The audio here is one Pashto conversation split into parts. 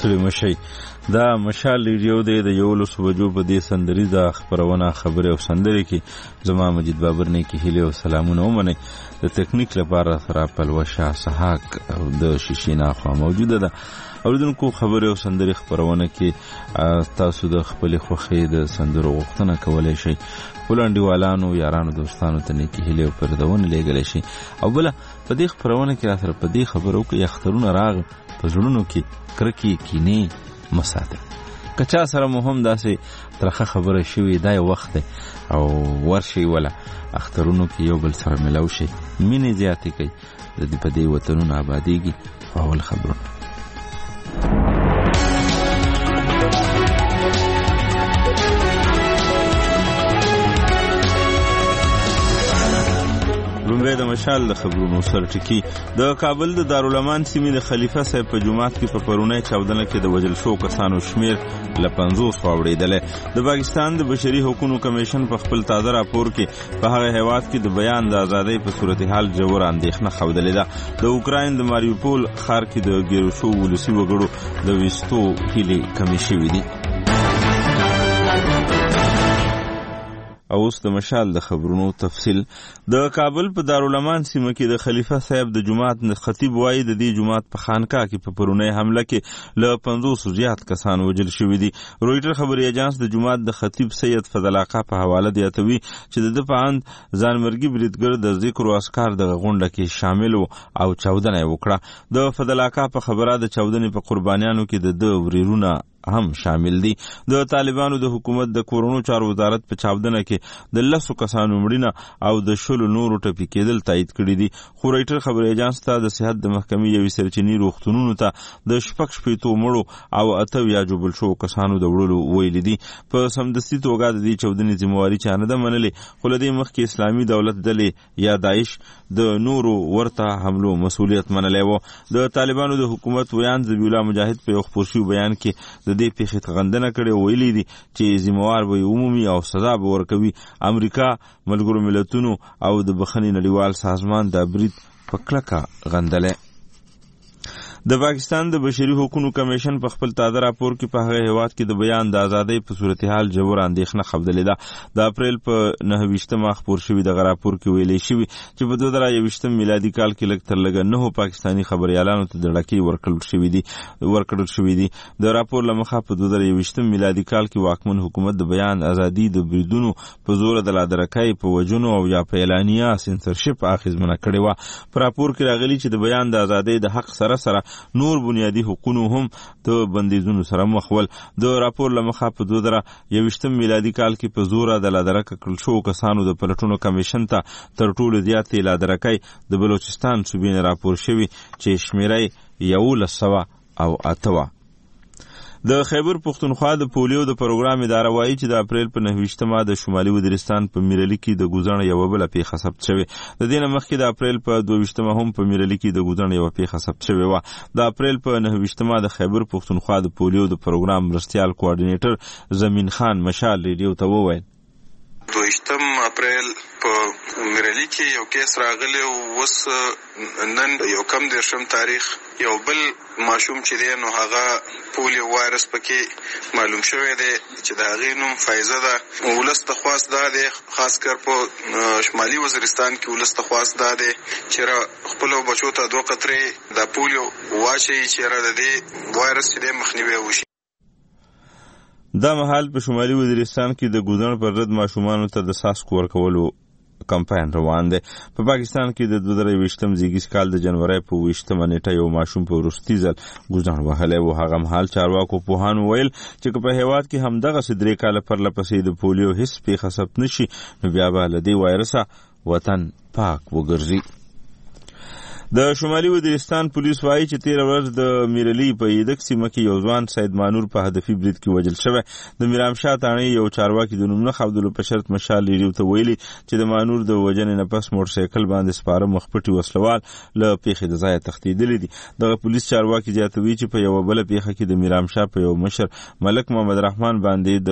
ستړي مشئ. دا مشال ریډیو دی د 11 بجو په دې سندریزه خبرونه خبرې او سندرې کې زما مجید بابر نه کې هیله او سلامونه ومنئ. د تکنیک لپاره سره پلوشه سحاق د شیشینا خوا موجوده ده. اوریدونکو خبرې او سندرې خبرونه کې تاسو د خپل خوښې د سندرو غوښتنه کولای شئ. ولانډیوالانو یارانو دوستانو ته نیکی هیله او پردونه لېږلی شي. او بله په دې خبرونه کې را سره په دې خبرو کې اخترونه راغ په زړونو کې کرکې کینې مساته که چا سره مو هم داسې ترخه خبره شوې دا یو وخت دی او ورشي ولا اخترونو کې یو بل سره ملاو شي مینې زیاتې کوي د دې په دې وطنونو آبادیږي. اول خبرونه لومړی د مشال د خبرونو سرټکی. د کابل د دارالمان سیمې د خلیفه صاحب په جومات کې په پرونی چاودنه کې د وژل شو کسانو شمیر له 50 واوړېدلی. د پاکستان د بشري حقوقو کمیشن په خپل تازه راپور کې په هغه هیواد کې د بیان د ازادۍ په صورتحال جوړ اندېښنه ښودلې ده. د اوکراین د ماریوپول ښار کې د ګیرو شو ولسي وګړو د ویستو هیلې کمې شوې دي. اوس د مشال د خبرونو تفصیل. د کابل په دارالمان سیمه کې د خلیفه صاحب د جماعت خطیب وایي د دې جماعت په خانقاه کې په پرونی حمله کې له 50 زیات کسان وژل شوي دي. رویټر خبري اژانس د جماعت د خطیب سید فضل آقا په حواله دیاتوي چې د پاند ځانمرګي بریدګر د ذکر او اسکار د غونډه کې شامل او چاودنه وکړه. د فضل آقا په خبره د چاودنې په قربانیانو کې د وريرونه هم شامل دي. د طالبانو د حکومت د کورونو چارو وزارت په چاودنه کې د 10 کسانو مړینه او د 10 نورو ټپي کېدل تایید کړي دي. خو رویټر خبري اژانس ته د صحت د محکمې یوې سرچینې روغتونونو ته د 6 مړو او 8 جوړل شو کسانو د وړلو ویلي دي. په سمدستي توګه د دې چاودنې ذمہواری چا نه ده منلې، خو له دې مخکې اسلامي دولت ډلې یا داعش د نورو ورته حملو مسؤلیت منلی و. د طالبانو د حکومت ویان ذبیح الله مجاهد په یو خپور شوي بیان کې د دې پیښې غندنه کړې او ویلي دي چې ذمہوار به عمومي او سزا به ورکوي. امریکا، ملګرو ملتونو او د بخښنې نړیوال سازمان د برید په کلکه غندله. د پاکستان د بشري حقوقو کمیشن په خپل تازه راپور کې په هغه هیواد کې د بیان د ازادۍ په صورتحال جوړ اندېښنه ښودلې ده. د اپریل په 9 خپور شوی د راپور کې ویلې شوی چې په 2021 میلادي کال کې لږ تر لږه 9 پاکستاني خبريالانو ته د ډکې ورکړل شوې دي. د راپور لمخه په 2021 میلادي کال کې واکمن حکومت د بیان ازادي د بریدونو په زور د لادرکۍ په وجونو او یا په اعلانیه سنسرشپ اخیزمنه کړې و. په راپور کې راغلي چې د بیان د ازادۍ د حق سره نور بنیادی حقوقونه هم د بندیزونو سره مخ ول. د راپور لمخه په 2021 میلادي کال کې په زور د لادرکه کړل شو کسانو د پلټونو کمیشن ته تر ټولو زیاتې لادرکۍ د بلوچستان صوبې نه راپور شوی چې شمیرې 1108. د خیبر پختونخوا د پولیو د پروګرام اداره وایي چې د اپریل په 9 د شمالي وزیرستان په میرلی کې د ګوزڼ یو بل پیښه ثبت شوې. د دې نه مخکې د اپریل په 22 هم په میرلی کې د ګوزڼ یو پیښه ثبت شوې و. د اپریل په 9 د خیبر پختونخوا د پولیو د پروګرام مرستيال کوارډینیټر زمین خان مشال ریډیو ته وویل 22 اپریل په میرلی کې یو کیس راغلی او وس نن یو کم دیرشم تاریخ یو بل ماشوم چې دی نو هغه پولیو وایرس پکې معلوم شوی دی چې د هغې نوم فایزه ده. ولس ته خواست دا دی خاص کر په شمالي وزیرستان کې ولس ته خواست دا دی چې خپلو بچو ته 2 قطرې د پولیو واچوي چې د دې وایرس چې دی مخنیوی وشي. دا مهال په شمالي وزیرستان کې د ګوزڼ پر ضد ماشومانو ته د ساسکو ورکولو کمپاین روان دی. په پاکستان کې د 2020 زیږیز کال د جنوري په 20 نیټه یو ماشوم په وروستي ځل ګوزڼ وهلی و. هغه مهال چارواکو پوهانو ویل چې په هیواد کې همدغه 3 کاله پرلپسې د پولیو هیڅ پیښه ثبت نشي نو بیا به له دې وایرسه وطن پاک وګرځي. د شمالي وزیرستان پولیس وایي چې 13 ورځ د میرلی په یدک سیمه کې یو ځوان سید مانور په هدفي برید کې وژل شوی. د میرامشاه تاڼې یو چارواکي د نوم نه ښودلو په شرط مشال ریډیو ته ویلي چې د مانور د وژنې نه پس موټرسایکل باندې سپاره مخپټي وسلوال له پیښې د ځایه تښتېدلي دي. دغه پولیس چارواکي زیاتوي چې په یو بله پیښه کې د میرامشاه په یو مشر ملک محمد رحمان باندې د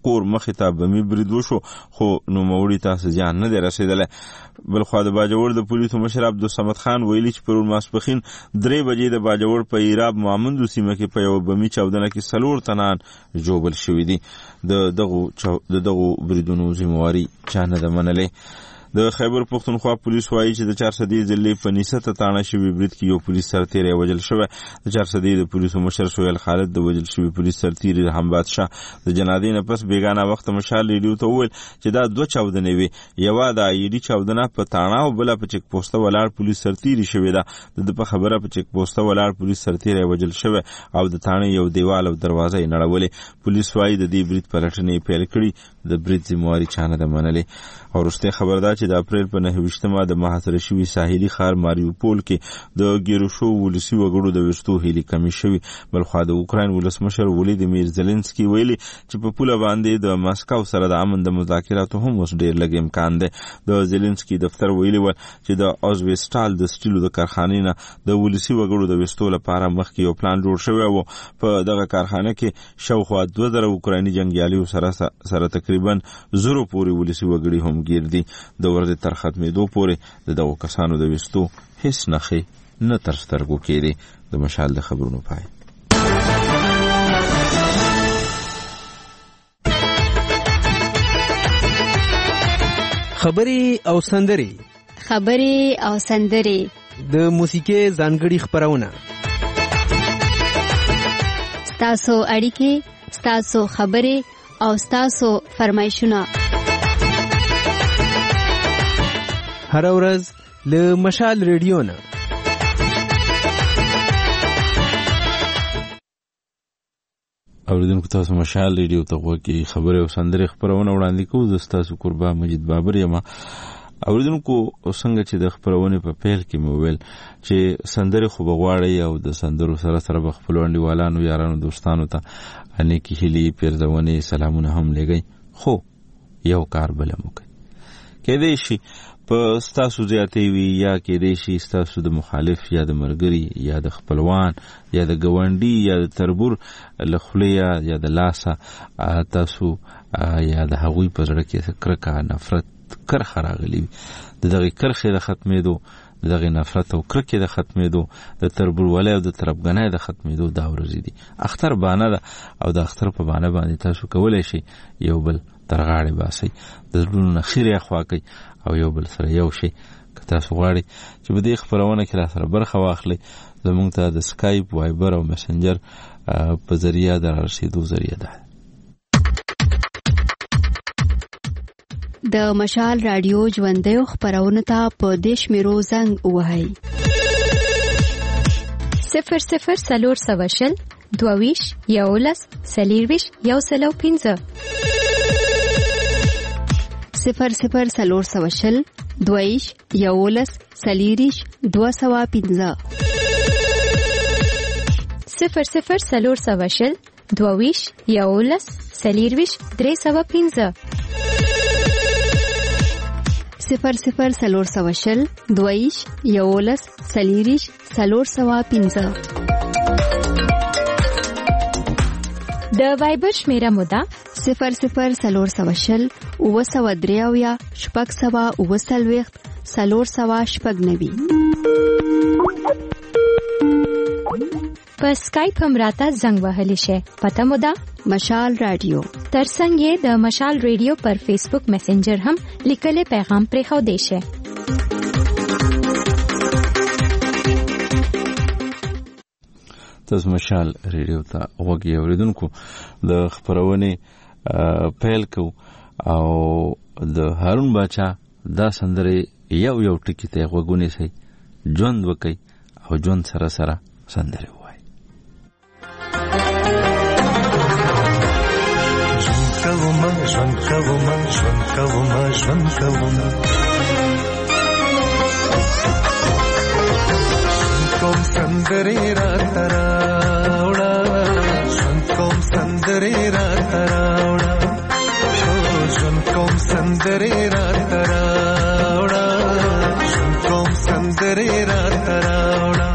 کور مخې ته بمي برید وشو خو نوموړي ته زیان نه دی رسېدلی. بلخوا د باجوړ د پولیسو مشر عبدالصمد خان ویلي چې پرون ماسپښین 3 بجې د باجوړ په ایراب مامندو سیمه کې په یوه بمي چاودنه کې 4 تنان ژوبل شوي دي. د دغو بریدونو ذمهواري چا نه ده منلې. د خیبر پښتونخوا پولیس وایي چې د 400 ضلعې په نیسته تاڼه شوي برید کې یو پولیس سرتیری وژل شوی. د 400 د پولیسو مشر سهیل خالد د وژل شوي پولیس سرتیری رحم بادشاه د جنازې نه پس بیګانه وخت مشال ریډیو ته وویل چې دا 2 چاودنې وي، یوه د ایډي چاودنه په تاڼه او بله په چک پوسټه ولاړ پولیس سرتیری شوې ده. د په خبره په چک پوسټه ولاړ پولیس سرتیری وژل شوی او د تاڼې یو دیوال او دروازه یې نړولې. پولیس وایي د دې برید پلټنې پیل کړي، د برید ذمهواري چا نه ده منلې. او وروستۍ خبر دا چې د اپریل په 29مه د محاصره شوي ساحلي ښار ماریوپول کې د ګیروشو ولسي وګړو د ویشتو هیلې کمې شوي. بلخوا د اوکراین ولسمشر ولیدمیر زلنسکي ویلي چې په پوله باندې د ماسکو سره د امن د مذاکراتو هم اوس ډېر لږ امکان دی. د زلنسکي دفتر ویلي ول چې د ازویسټال د سټیلو د کارخانې نه د ولسي وګړو د ویشتو لپاره مخکې یو پلان جوړ شوی و. په دغه کارخانه کې شاوخوا 2000 اوکرایني جنګیالیو سره تقریبا 0 پورې ولسي وګړي هم ګیر دي. د ورځې تر ختمېدو پورې د دغو کسانو د ویستو هیڅ نښې نه تر سترګو کېدې. د مشال د خبرونو پای. خبرې او سندرې د موسیقۍ ځانګړي خپرونه، ستاسو اړیکې، ستاسو خبرې او ستاسو فرمایشونه هر ورځ له مشال ریډیو نه. اوریدونکو تاسو مشال ریډیو ته غوږ کې خبرې او سندرې خپرونه وړاندې کوو. زه ستاسو قربا مجید بابر یم. اوریدونکو څنګه چې د خپرونې په پیل کې مو ویل چې سندرې خو به غواړئ او د سندرو سره به خپلو انډیوالانو یارانو دوستانو ته نیکې هیلې پیرزونې سلامونه هم لېږئ، خو یو کار بله مو کوي. کېدای شي په ستاسو زیاتې وي یا کېدای شي ستاسو د مخالف یا د ملګري یا د خپلوان یا د ګاونډي یا د تربور له خولې یا د لاسه تاسو یا د هغوی په زړه کې کرکه، نفرت، کرخه راغلي وي. د دغې کرخې د ختمېدو، د دغې نفرت او کرکې د ختمېدو، د تربورولۍ او د طرفګنۍ د ختمېدو دا ورځې دي. اختر بانه ده او د اختر په بانه باندې تاسو کولی شئ یو بل تر غاړې باسئ، د زړونو نه خیرې اخوا کوئ او یو بل سره یو شئ. که تاسو غواړئ چې په دې خپرونه کې را سره برخه واخلئ، زموږ ته د سکایپ، وایبر او مسنجر په ذریعه د رارسېدو ذریعه ده. د مشال رادیو ژوندیو خپرونو ته په دې شمیرو زنګ ووهئ: 00 22 11 40 105 00 22 11 40 205 00 22 11 40 305 00 22 11 40 305. د وایبر شمیره مودا 00 400 903 شپږ 490 په سکایپ هم راته زنګ وهلی شي. پته مودا مشال رادیو. ترڅنګ یې د مشال ریډیو پر فیسبوک میسنجر هم لیکلي پیغام پرې خو دی شي. تاسو مشال ریډیو ته غوږ اوریدونکو د خپرونې پیل کو او د هارون باچا دا سندره یو ټکی ته غوږونه سي ژوند وکي او ژوند سره سره سندره وای. ژوند کوم کوم سندره را تراوړه، ژوند کوم سندره را تراوړه، ژوند کوم سندره را تراوړه، ژوند کوم سندره را تراوړه.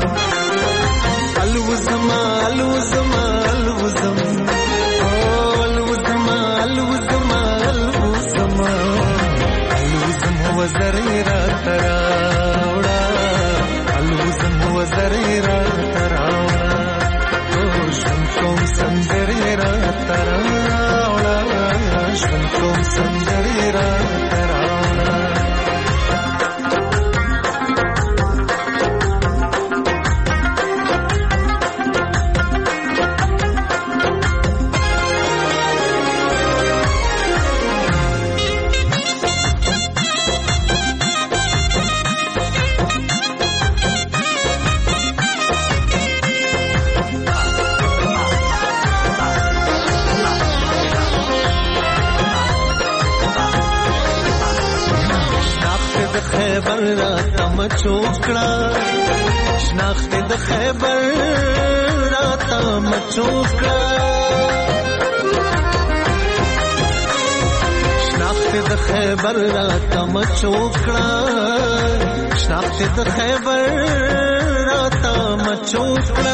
الوزما الوزما الوزم، الوزما الوزم خیبر راته مچوکړه شناخت د خیبر راته مچوکړه شناخت د خیبر راته مچوکړه شناخت د خیبر راته مچوکړه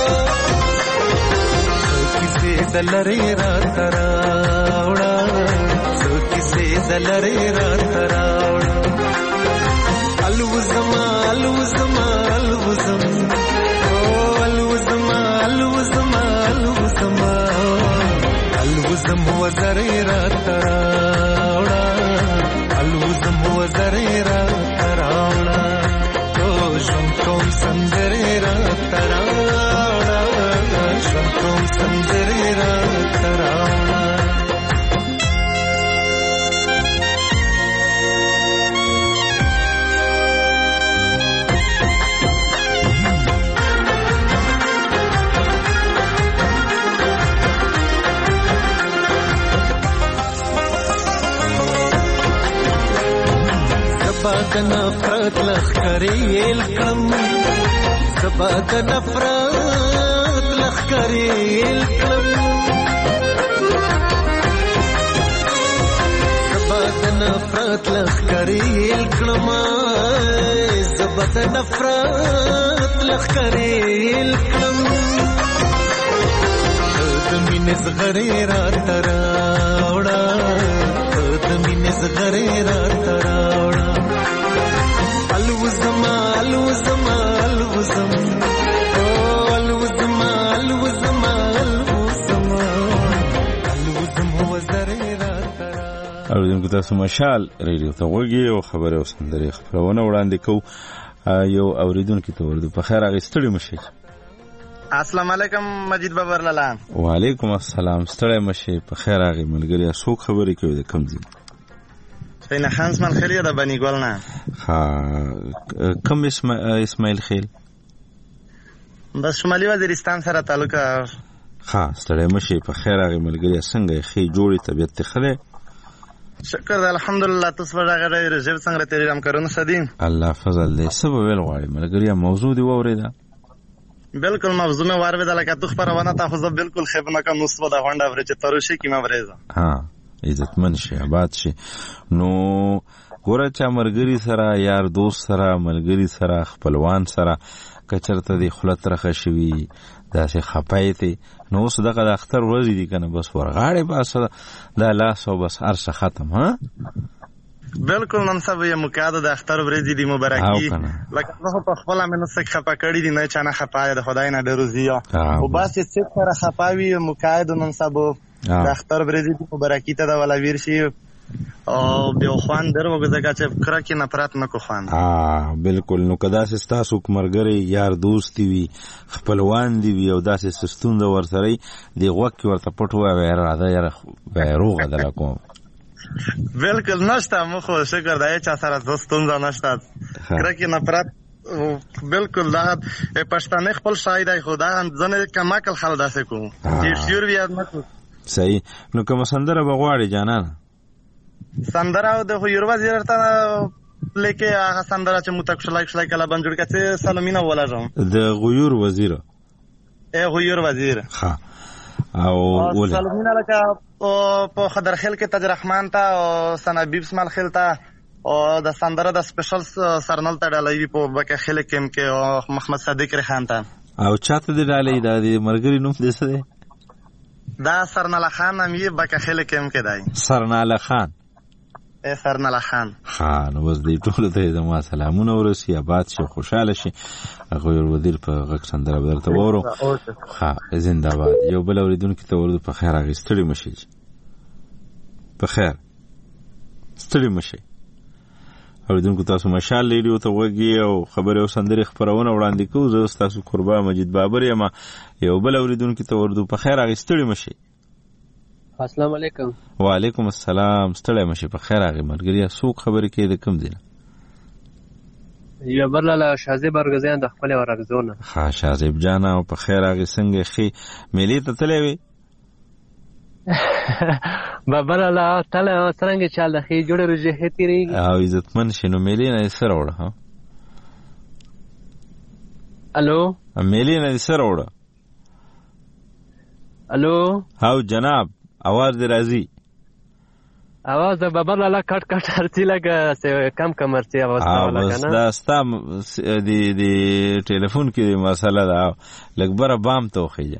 کیسې دلری راته راوړه کیسې دلری راته راوړه الوزما الوزما الوزم الوزما الوزما الوزما الوزم وزری راته راوړه الوزم وزری راته راوړه ژوند کوم سندرې راته راوړه ژوند کوم سندرې راته راوړه زبا د نفرت لخکرې الکم زبا د نفرت لخکرې الکم زبا د نفرت لخکرې الکم زبا د نفرت لخکرې الکم د مینې زغرې راته راوړه د مینې زغرې راته راوړه الوزما الوزما الوزم الوزما الوزما الوزما الوزم وزرې راته اوریدونکو تاسو مشال ریډیو ته وګورئ او خبره وسندري خبرونه وړاندې کوو یو اوریدونکو ته ورته په خیر اغستړی مشي السلام علیکم مجید بابر لالا وعلیکم السلام ستړی مشي په خیر اغه ملګری څوک خبرې کوي د کم ځای سینا خانس مل خیریه د بنی ګل نه ها کم اسماعیل خیل بس شمالي وزیرستان سره تعلق ها ستړی مشي په خیر اغه ملګری څنګه خې جوړی طبيعت خله شکر الحمدلله تاسو راغلی رجب څنګه تیرام کارونه سدي الله فضل دې سبب ویل غواړي ملګری موضوع دی ووریدا بالکل موضوع مې واره بدل کا تو خبرونه تاسو بالکل خبرونه کا نسبه د غونډه ورچ ترشي کی مې ورېزه ها عزتمن شي آباد شي نو ګوره چا مرګري سره یار دوست سره ملګری سره خپلوان سره کچرته دی خلت رخه شوی داسې خپایته نو اوس دغه د اختر ورځې دي کنه بس ورغاړې بس دا لاس او بس ارشه ختم ها بالکل نن سبا یې مقاده د اختر ورځې دی مبارکي لکه زه په خپل مینه څخه خپه کړی دی نه چانه خپای د خدای نه ډروزیا او بس چې سره خپاوي مقاده نن سبا د اختر ورځې دی مبارکي ته دا ولا ویر شي او به خوان درو وګزګه چې کرکه نفرت نکو خوان بالکل نو کدا سستا سوک مرګري یار دوست وي خپلوان دی وي او داسې سستوند ورسره دی وخت ورته پټو وای راځه یار روغه دلکو بالکل نشته مخه شکر دای چا سره دوستون نشته کرکه نفرت بالکل دا پښتانه خپل شاید خدا ځنه کماکل خل داسې کو چې شور بیا نه صحیح نو کوم سندره بغواړي جانان سندره د یورو وزیر ته لیکه هغه سندره چې متکشلای کلا بنجوړ کته سلامینه ولاجم د غیور وزیر غیور وزیر ها او سلامینه لکه په خضرخیل کې تاج رحمان ته او سنابیب اسماعیل خیل ته او د سندره د سپیشل سرنل ته ډالۍ په بکه خیل کې او محمد صادق ریحان ته او چاته دی ډالۍ د مرګري نوم دې څه دی دا سرنل خان هم یې بکه خیل کې دی سرنل خان سرنل خان خان وز دې ټول ته زما سلامونه ورسي آباد شي خوشاله شي غویر وزیر په غږ سندره بدرته وورو ها زنده باد یو بل اوریدونکو ته ورته په خیر اغستړي مشي په خیر ستړي مشي اوریدونکو تاسو مشال ریډیو ته وګي او خبره او سندره خبرونه وړاندې کوو زه تاسو قربا مجید بابر یم یو بل اوریدونکو ته ورته په خیر اغستړي مشي السلام علیکم وعلیکم السلام ستړی مشي په خیر اغه مرګري څوک خبرې کوي د کوم ځای یو برلاله شازیب ارغزیان د خپل ورغزونه ها شازیب جانا او په خیر اغه څنګه خي ملي ته تلې وي بابا لاله تعالی څنګه چل د خې جوړ روزه هتیریږي او عزتمن شنو ملي نه سره وړه ها الو ملي نه سره وړه الو هاو جناب आवाज دې راځي आवाज د بابا لاله کټ کټ ارتي لګه کم کم ارتي आवाज ولا کنه دا ستا دی ټلیفون کې مسله ده لګبره بام ته خيجه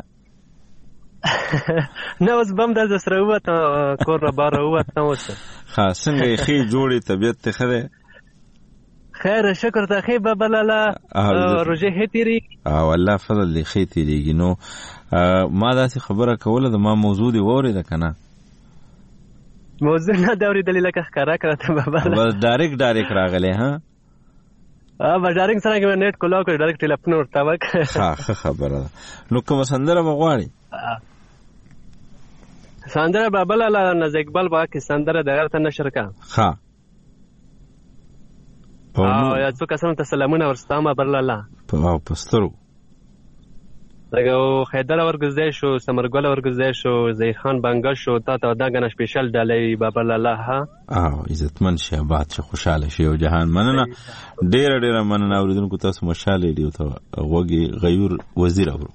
نه اوس بم د سره وته کور را بار وته اوس خاص څنګه خې جوړي طبيعت ته خره خیر شکر ته خې بابا لاله روزه هتیری او الله فضل دې خې تیریږي نو ما داسې خبره کوله د ما موضوع دی وره ده کنه موضوع نه دا ورېدلې لکه ښکارا کړه بابا بس ډایرکټ راغلی ها با ډایرکټ سره کې نیټ کولاو کړ ډایرکټ ټلیفون ورته وک ښه خبره ده نو کوم سندره مغواړي سندره بابا لاله نز اقبال با کې سندره د ته نشر کا ها او یا څو کسانو ته سلامونه ورستامه بر لاله په پسترو دغه خیدر ورګزده شو سمرګل ورګزده شو زهیر خان بنگا شو تا دا غنه سپیشل ډالې بابا لاله ها او عزتمن شه باد شه خوشاله شه او جهان مننه ډیر مننه اوریدونکو تاسو مشاله دی ته وګي غیور وزیر اورو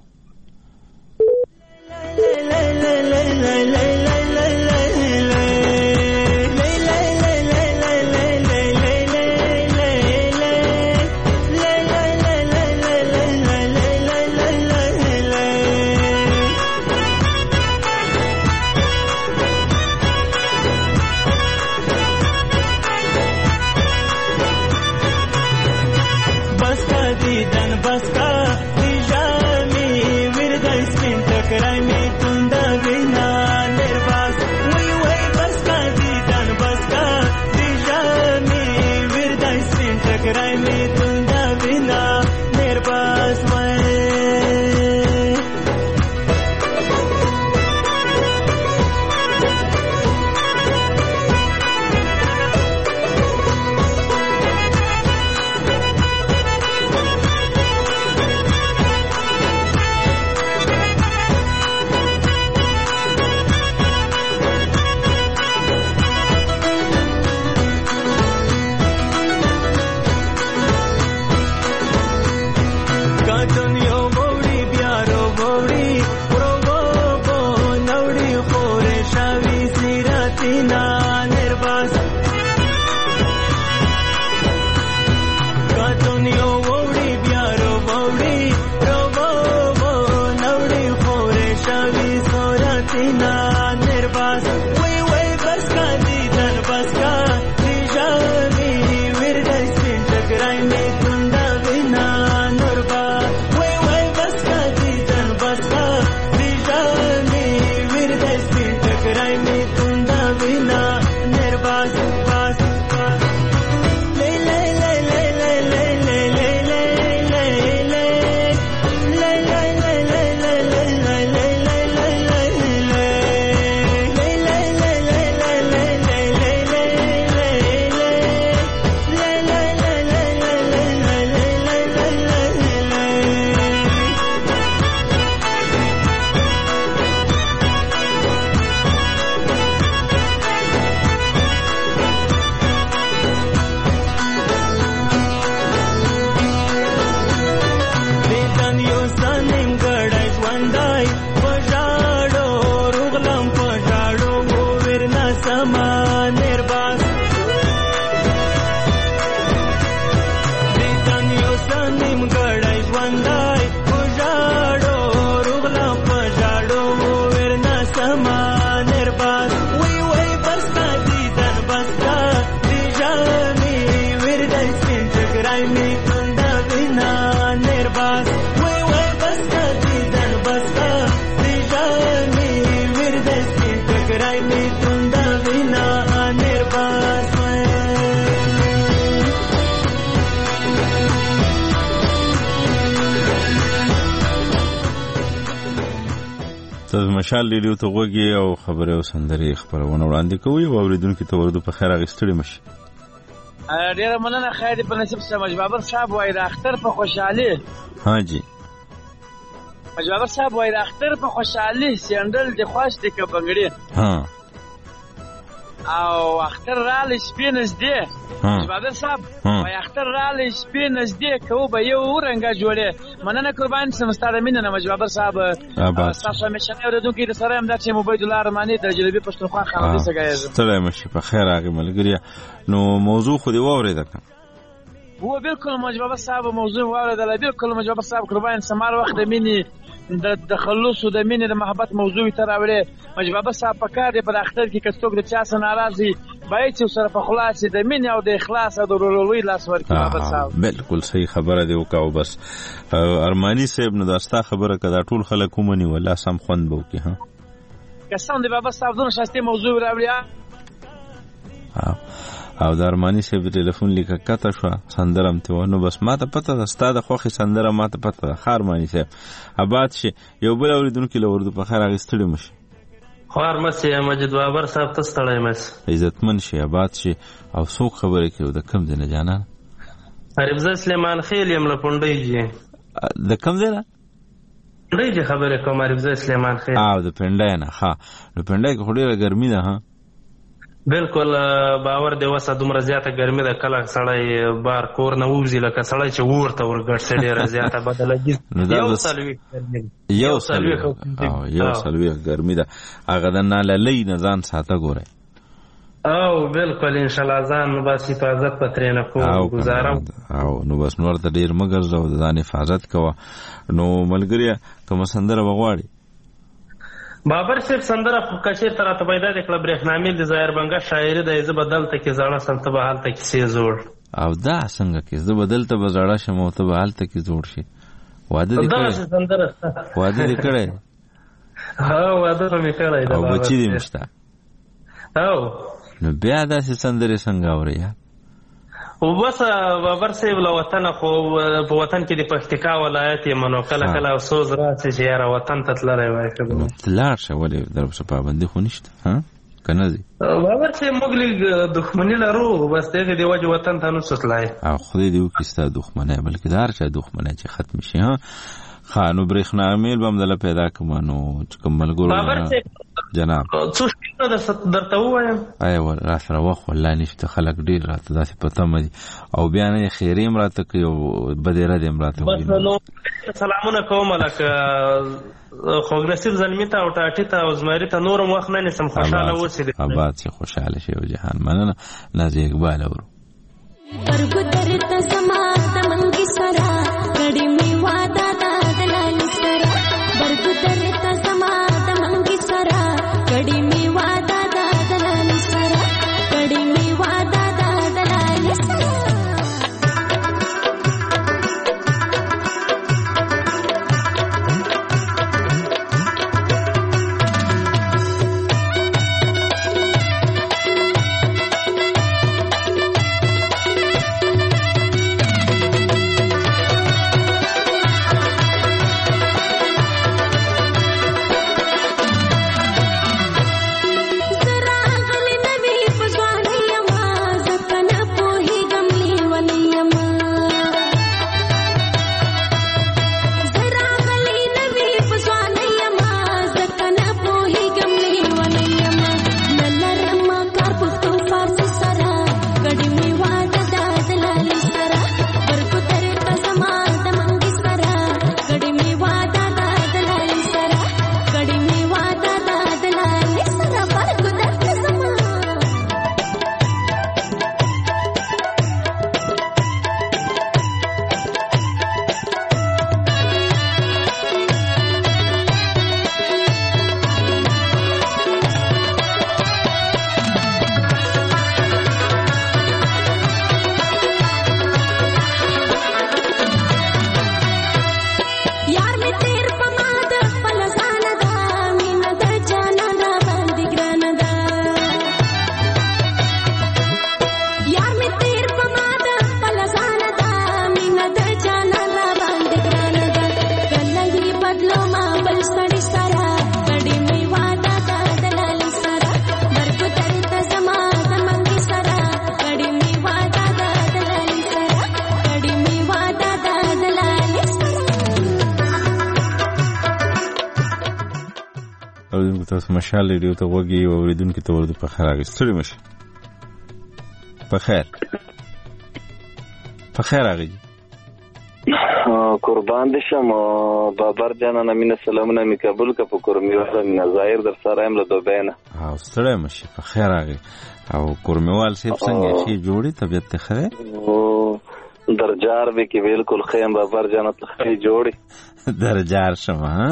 مشال لیدو ته وګي او خبره او سندري خبرونه وړاندې کوي او اوریدونکو ته ورته په خیر اغستړي مشي ډیره مننه خیر په نصیب سمج بابر صاحب وای د اختر په خوشحالي ها جی مجبر صاحب وای د اختر په خوشحالي سیندل د خوښ د کبنګړي ها او اختر رالی شپې نږدې مجبر صاحب وای اختر رالی شپې نږدې کوو به یو رنګه جوړې مننه قربان سم ستا د مینې نه مجبر صاحب ستاسو همیشنی اورېدونکي د سره یم دا چې عبیدالله ارماني د جنوبي پښتونخوا خاوندي څخه یم ستړی مه شې په خیر راغی ملګریه نو موضوع خو دې واورېده که هو بالکل مجبر صاحب موضوع واورېدله بالکل مجبر صاحب قربان سمار وخت د مینې د خلوص او د مینې د محبت موضوع ته راوړې مجبر صاحب په کار دی په اختر کې که څوک د چا څه ناراضي باید چې سره په خلاص د مینې او د اخلاص او د ورورولۍ لاس ورکړي مجبر صاحب بالکل صحیح خبره دی وکاو بس ارماني صاحب نو دا ستا خبره که دا ټول خلک ومني والله سم خوند به وکړي ها قسم دی بابا صاحب دونه ښایستې موضوع راوړي او د ارماني صاحب ټلیفون لیکه کته شوه سندره م تې نو بس ما ته پته ده ستا د خوښې سندره ما ته پته ده ښه ارماني صاحب اباد شي یو بل اورېدونکي له اردو په خیر هغې ستړي مه شي خوار مه شي مجید بابر صاحب ته ستړی مه شي عزتمن شي اباد شي او څوک خبرې کوي د کوم ځای نه جانان عربزه سلیمان خیل یم له پونډۍ جي د کوم ځای نه پونډۍ جي خبرې کوم عربزه سلیمان خیل او د پنډۍ نه ښه نو پنډۍ کې خو ډېره ګرمي ده ها بالکل باور دی وسه دومره زیاته ګرمي ده کله سړی بار کور نه ووځي لکه سړی چې اور ته ورګډ شي ډېره زیاته بدلګي یو څلوېښت ګرمي ده هغه د ناللۍ نه ځان ساته ګورئ او بالکل انشاءالله ځان بس حفاظت به ترېنه کوم ګزارم او نو بس نور ته ډېر مه ګرځه د ځان حفاظت کوه نو ملګریه کومه سندره به غواړي بابر صاحب سندره که چېرته راته پیدا دې کړه برېښنامېل د ظاهر بنګه شاعري ده زه به دلته کې زاړه سم ته به هلته کیسې زوړ او دا څنګه کې زه به دلته به زاړه شم او ته به هلته کې زوړ شي واده دې کړی ها واده خو مې کړی ده او بچي دې مې شته او نو بیا داسې سندرې څنګه اورې یار و بس بابر صاحب له وطنه خو په وطن کې د پکتیکا ولایت یم نو کله کله افسوس راسي چې یاره وطن ته تللی وای لاړ شه ولې درپسې پابندي خو نشته که نه ځي بابر صاحب موږ لږ دښمني لرو بس د هغې د وجې وطن ته نشو تللی او خدای دې وکړي ستا دښمنی بلکې د هر چا دښمنی چې ختم شي ښه نو برېښنامېل به همدله پیدا کړم نو چې کوم ملګرو جناب څو شپېته درته ووایم ایا را سره وخت والله نشته خلک ډېر راته داسې په تمه دي او بیا نه یې خیرې هم راته کوي او بدې ردې هم راته بس نو سلامونه کوم لکه خوږ نصیب زلمي ته او ټاټي ته او زمري ته نور هم وخت نه نیسم خوشحاله اوسې اباد چې خوشحاله شي او جهان مننه نازي اقبال اورو تاسو مشال ریډیو ته وګي او اوریدونکو ته ورته په خیر راغی. ستړي مشه. په خیر. په خیر راغی. قربان دي شم بابر جان نه مين سلامونه می قبول ک په کورمیوال نظایر در سره هم له دوبینه. او ستړي مشه. په خیر راغی. او کورمیوال سیب څنګه شي جوړي طبيعت ته خره؟ درجار به کې بالکل خیم بابر جان ته خې جوړي. درجار شمه ها.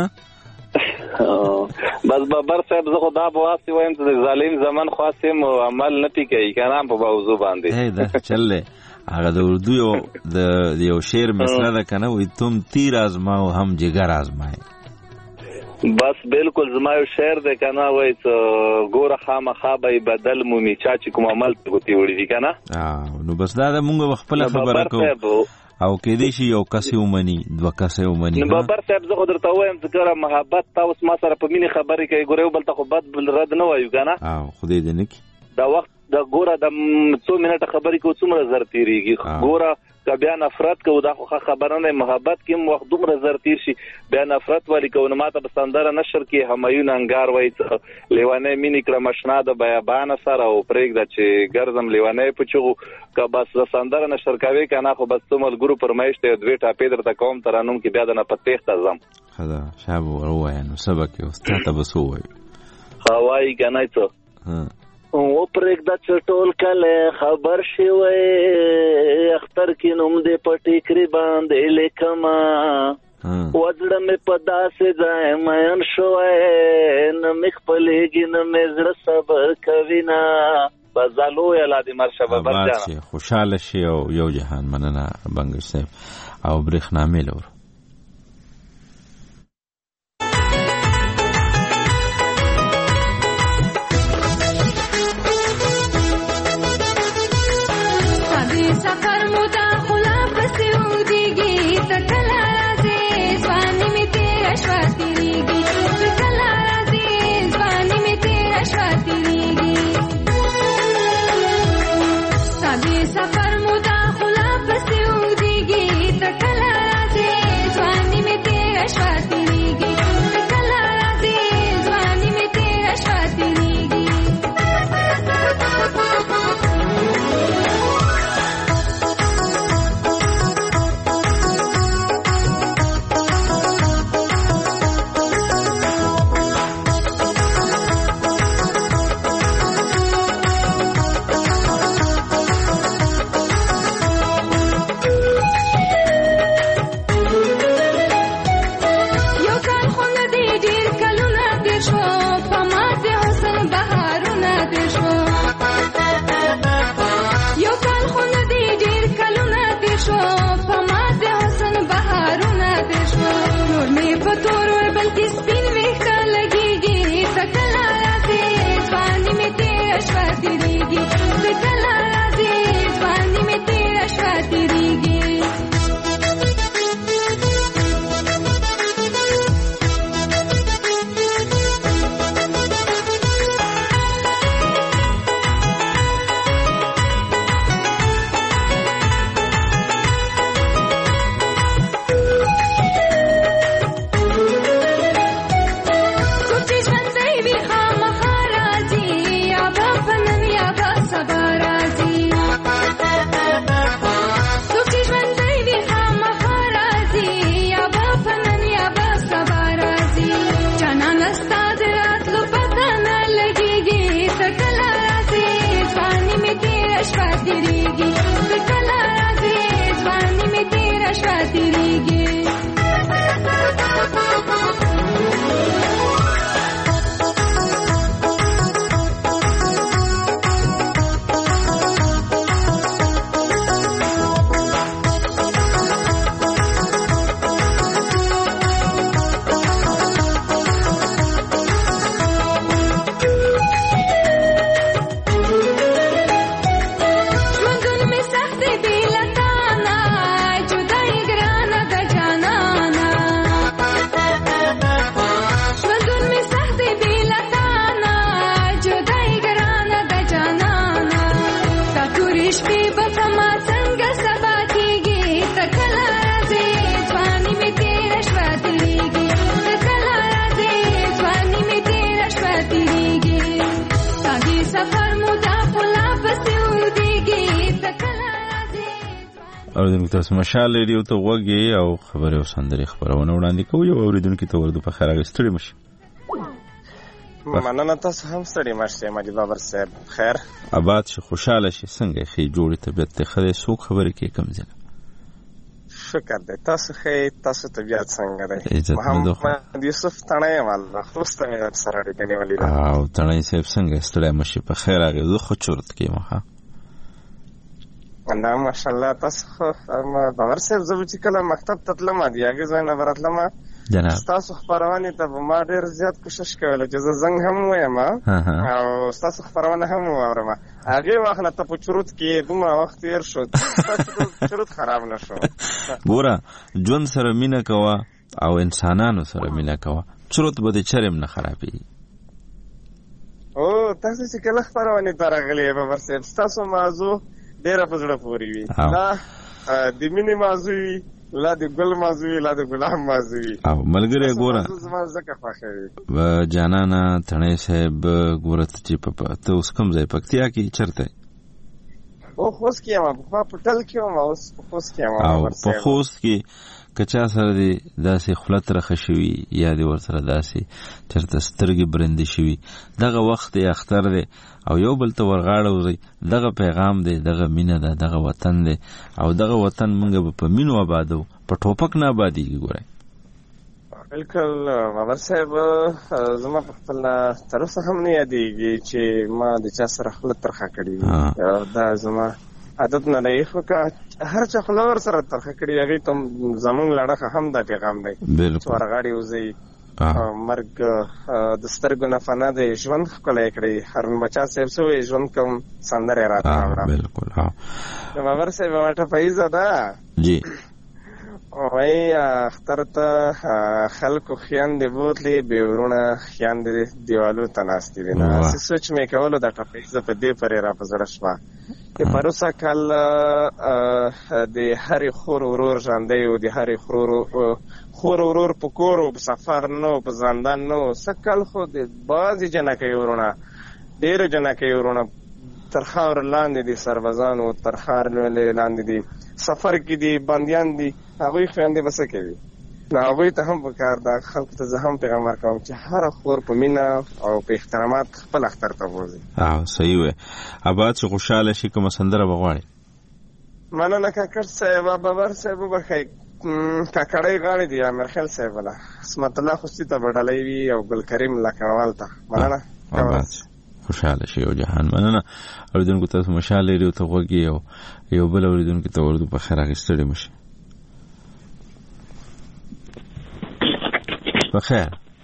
بس بابر صاحب زه خدا په واسطه وایم چې ظالم زمان خاصم عمل نه پی کوي کنه په موضوع باندې. هي دا چلله هغه د اردو یو شعر مثلا ده کنه وي تم تیر آزماو هم جگر آزمائے. بس بالکل زما یو شعر ده کنه وای ته ګوره خامخا به بدل مومي چا چې کوم عمل کوي وړي دي کنه. نو بس دا موږ خپل خبره کوو او کې دې شي یو کس ومني دوه کس ومني. نو بابر صاحب زه درته وایم چې ګوره محبت تاسو ما سره په مینه خبرې کوي ګوره بل ته خو بد رد نه وایو کنه. خدای دې نکي دا وخت دا ګوره د 2 منټه خبرې کو څومره زر تیریږي. ګوره که بیا نفرت کو دا خو خبره نه محبت کې وخت دومره زر تیر شي بیا نفرت والی کو نه ماته بسندره نشر کې همایون انګار وای لیوانه مینی کړه مشنا د بیابان سره او پرېګ د چې ګرځم لیوانه پچو که بس سندره نشر کوي کنه خو بس تمل ګرو پرمایشته دوی ټاپې درته کوم ترانوم کې بیا د نه پتېخ تزم خدا شاب وروه نو سبق یو ستاته بسوي هواي کنه ته او پرېګ د چټول کله خبر شوی اختر کې نوم دې پټی کری باندې لیکما وځړه مې پدا سه ځای مېن شوی نه مخ پلېږي نه مې زړه صبر کوي نه بازالو یلا دې مرشه بابر جان خوشاله شي او یو جهان مننه بنګر صاحب او برېښنامې لور सफर मुदा खुला पसिउदीगी तकला से स्वानी में तेरा श्वातिरीगी तकला से स्वानी में तेरा श्वातिरीगी सभी सफर मुदा खुला पसिउदीगी तकला से स्वानी में तेरा श्वातिरीगी तकला से स्वानी में तेरा श्वातिरीगी اوریدونکو تاسو مشال ریډیو ته وګورئ او خبرې او سندري خبرونه وړاندې کوي. اوریدونکو ته ورته په خیر راغستړي مشي. مننه، تاسو هم ستړي مشه مجید بابر صاحب. خیر آباد شي، خوشاله شي. څنګه خې جوړې طبيعت ته خدای سو خبرې کې کم ځنه. شکر دی. تاسو خې تاسو طبيعت څنګه دی؟ محمد یوسف تڼۍ والله خوسته مې سره اړیکې نیولې ده. او تڼۍ صاحب څنګه ستړي مشه په خیر راغی. زه خو چورت کې ما نه ماشاءالله. تاسو بابر صاحب زه چې کله مکتب ته تلم دی هغه ځای نه براتلم تاسو خبرونه ته ما ډېر زیات کوشش کوله چې زه زنګ هم وایم او تاسو خبرونه هم واورم. هغه وخت ته په چروت کې دومره وخت تیر شو چروت خراب نشو. ګوره ژوند سره مینه کوه او انسانانو سره مینه کوه، چروت به دې چرېم نه خرابېږي. او تاسو چې کله خبرونه ته راغلې بابر صاحب تاسو موضوع ډېره په زړه پورې وي. لا د مینې موضوع وي، لا د ګل موضوع وي، لا د ګلاب موضوع وي. او ملګری ګوره زما ځکه خوښوي جانانه تڼۍ صاحب. ګوره چې ته اوس کوم ځای پکتیا کې چرته؟ او خوست کې یم، په پټل کې یم. اوس په خوست کې یم. او په خوست کې کچا سره دی داسې خلت رخه شوي یا دی ورسره داسې چرته سترګې برندې شوي، دغه وخت دی اختر دی او یو بل ته ورغاړه وځي. دغه پیغام دی، دغه مینه ده، دغه وطن دی او دغه وطن مونږ به په مینو آبادو، په ټوپک نه آبادیږي. ګورئ بالکل بابر صاحب، زما په خپل تر اوسه هم نه یادېږي چې ما د چا سره خلت ترخه کړې وي. دا زما عادت نه دی. خو که هر چا خپل ور سره ترخه کړي هغه ته زمونږ لړخه هم دا پیغام دی چې ورغاړي وځي. مرګ د سترګو نه فنا دی، ژوند ښکلی کړي. هارون بچا صاحب سوی ژوند کوم سندرې راته راوړه. بالکل بابر صاحب ما ټپایزه ده جی وای اختر ته خلکو خیاندې بوتلې بې ورونه خیاندې دیوالو ته ناستې دي. نه سوچ مې کولو دا ټپایزه په دې پرې را په زړه شوه چې پروسه کال د هرې خور ورور ژوندی و، د هرې خور ورور په کور و، په سفر نه و، په زندان نه و. سږ خو د بعضې جنکۍ ورونه، ډېرو جنکۍ ورونه تر خاور لاندې دي، سربازانو تر خاور لاندې دي، سفر کې دي، بندیان دي. هغوی خویندې به څه کوي؟ نو هغوی ته هم پکار ده. خلکو ته زه هم پیغام ورکوم چې هره خور په مینه او په احترامات خپل اختر ته بوځي. صحیح وی. آباد چې خوشحاله شي کومه سندره به غواړي؟ مننه کاکړ صاحب. بابر صاحب وبخئ کاکړۍ غاړې دي امیر خیل صاحب له عصمت الله خوستي ته به ډالۍ وي او ګل کریم لکړوال ته. مننه. خوشحاله شي او جهان. مننه. اوریدونکو تاسو مشال ریډیو ته غوږی او یو بل اوریدونکو ته ورته په خیر راغستړي مشي. بخیر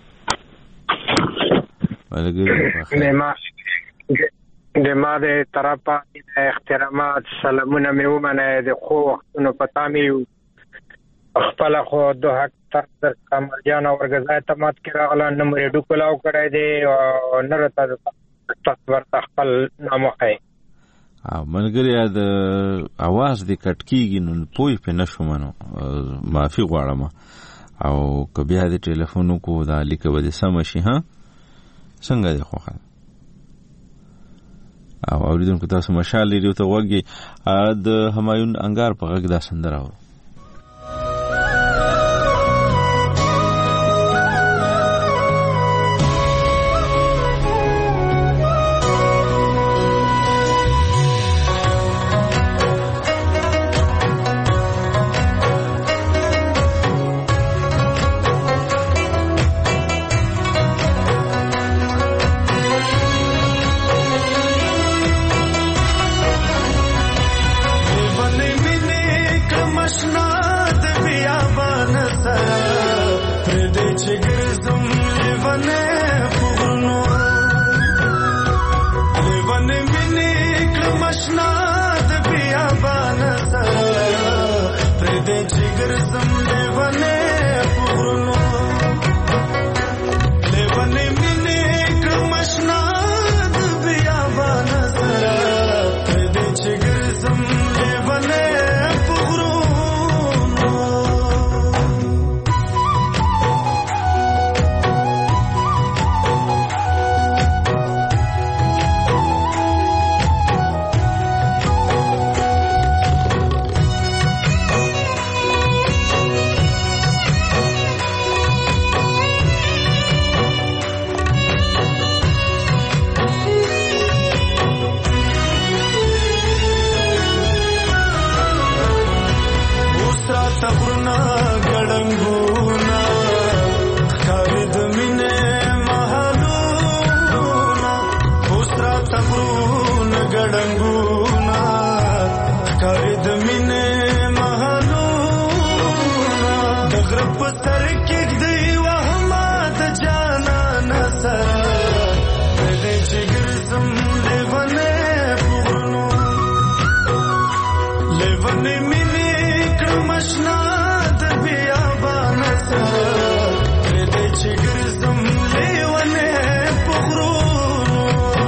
د ما د طرفه احترامات سلامونه مې ومنه. د خو وختونو پتا مې خپل خو د حق تر کمال جان اورګزای ته مات کې راغله نه مې ډوکلاو کړی دی او نه راته تاسو ورته خپل نامه کوي. ملګری د اواز د کټ کېږي نو پوه پې نه شوم. نو معافي غواړم او که بیا د ټلیفون وکړو دا لیکه به دې سمه شي. څنګه دی خوښه؟ او اوریدونکو تاسو مشال ریډیو ته غوږی د همایون انګار په غږ دا سندره اورو. تورې مینې کړم اشنا د بیابانه سره پرېږدی چې ګرځم لیونی په غرونو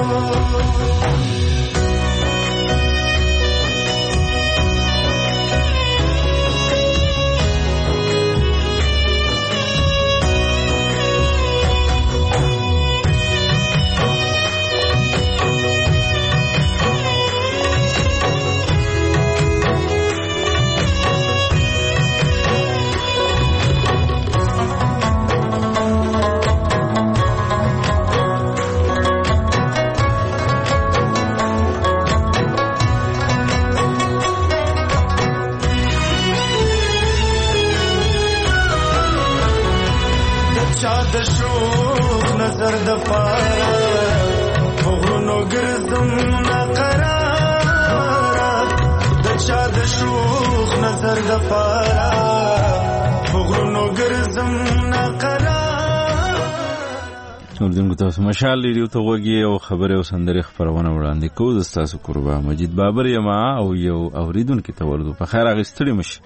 د شوق نظر د پاره غرونو ګرځم ناقراره د چا د شوق نظر د پاره غرونو ګرځم ناقراره. اوردونکو تاسو مشال ریډیو ته وګورئ او خبره او سندري خبرونه وړاندې کوو. د تاسو قربا مجید بابر یم او یو اوریدونکو ته ورته په خیر اغستړي مشه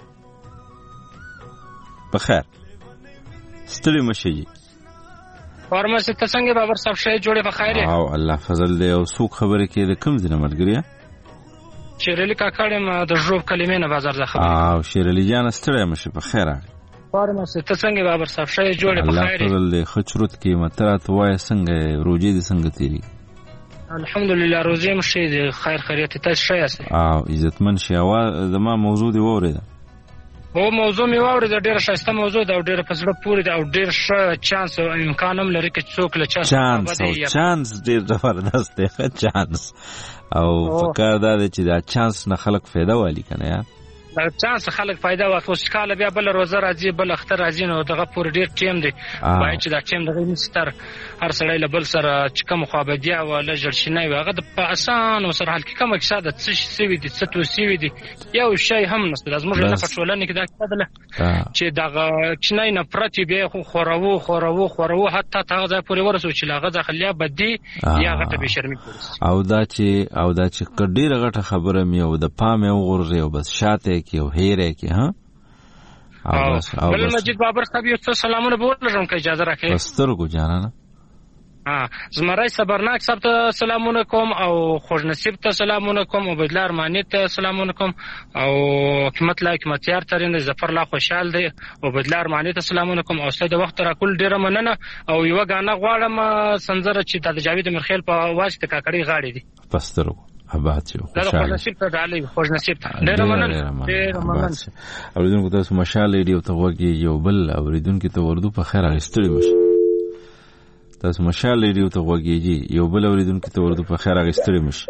په خیر ستړي مشه فارمسی ته څنګه بابر صاحب شې جوړه بخیر او الله فضل دی او څوک خبره کې د کوم ځای ملګری شیرلی کاکړم د ژوب کلمې نه بازار ځخه او شیرلی جان ستړی مشه په خیر فارمسی ته څنګه بابر صاحب شې جوړه بخیر الله فضل دی خچروت کې مترات وای څنګه روزي دي څنګه تیری الحمدلله روزي مشه دي خیر خیریت ته شې اسه او عزتمن شي او زما موضوع دی وره او موضوع می واوري د ډیره شایسته موضوع دا ډیره په زړه پورې دا ډیر ښه چانس او امکان هم لري چې څوک له چانس ډیر زبردست دی چانس او فکر دا چې دا چانس نه خلک فایده والی کنه یا دا چانس خلک فایده واخلي ښکاله بیا بل روزه راځي بل اختر راځي نو دغه پور ډیر ټیم دی باید چې دا ټیم دغه مستر هر سړی له بل سره چې کوم خوابدیا ولا جړشنای هغه د په اسان او سره حل کې کوم اقتصاد څه سوي دي څه تو سوي دي یو شی هم نشته زموږ نه پټولنه کې دا کېدله چې دغه چنای نه پرتی به خورو حتی هغه ځای پورې ورسو چې لاغه ځخلیا بدی یا غټه به شرمې او دا چې ډیره غټه خبره مې او د پام یو غورځي او بس شاته کې او هیره کې ها او بل مجید بابر صاحب یو څه سلامونه به ولرم که اجازه راکړئ پسترګو جانانه زمرای صبرناک صاحب ته سلامونه کوم او خوش نصیب ته سلامونه کوم او بدلار مانی ته سلامونه کوم او حکمت لا حکمتیار ترين ظفر لا خوشحال دی او بدلار مانی ته سلامونه کوم او ستاسو د وخت را کول ډیره مننه او یو غاڼه غواړم سنځره چې د جاوید مرخیل په واسطه کاکړی غاړي دي پسترګو ابات یو خوش نصیب ته علي خوش نصیب ته ډیره مننه اوریدونکو تاسو مشال ریډیو ته وګورئ یو بل اوریدونکو ته وردو په خیر اغستړي مشه تاسو مشال ریډیو ته وګورئ یو بل اوریدونکو ته وردو په خیر اغستړي مشه